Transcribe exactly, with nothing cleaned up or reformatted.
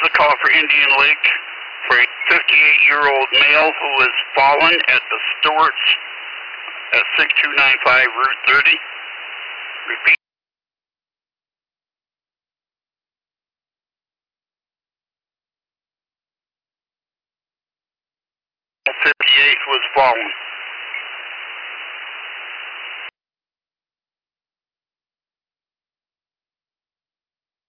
is a call for Indian Lake for a fifty-eight-year-old male who has fallen at the Stewart's at six two nine five Route thirty. Repeat. fifty-eight was fallen.